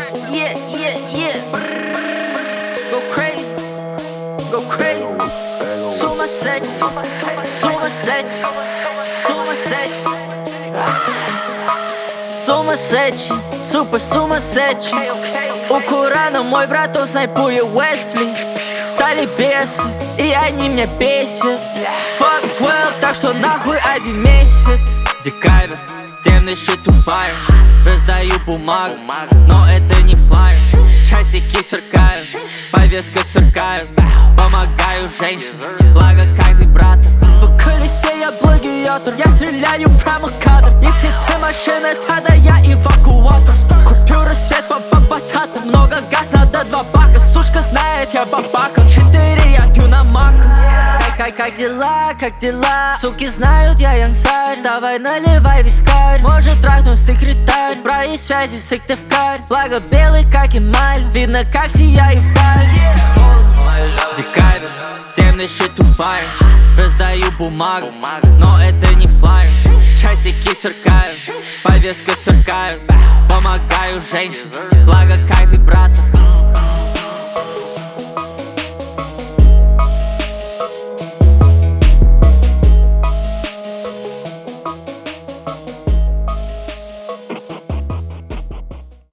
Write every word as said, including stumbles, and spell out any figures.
yeah, yeah, yeah. Go crazy, go crazy. Сумасшедший, сумасшедший, сумасшедший. Сумасшедший, супер сумасшедший. У Корана мой брат, он снайпует Уэсли. Стали бесы, и они меня бесят. Fuck двенадцать, так что нахуй один месяц. Декабрь, темный shit to fire. Раздаю бумагу, но это не флайер. Часики сверкают, повестка сверкают. Помогаю женщинам, благо кайф вибратор. В колесе я плагиатор, я стреляю прямо в кадр. Если ты машина, тогда я эвакуатор. Купюра свет по бататам, много газ, надо два бака. Сушка знает, я бабака, четыре я пью на мака. Как, как дела, как дела? Суки знают, я янцарь. Давай наливай вискарь. Может трахнуть секретарь. Брать связи в Сыктывкар. Благо белый, как эмаль. Видно, как сияет вдаль. Декабрь, темный shit to fire. Раздаю бумагу, но это не флайер. Часики сверкают, повестка сверкают. Помогаю женщинам, благо кайф вибратор.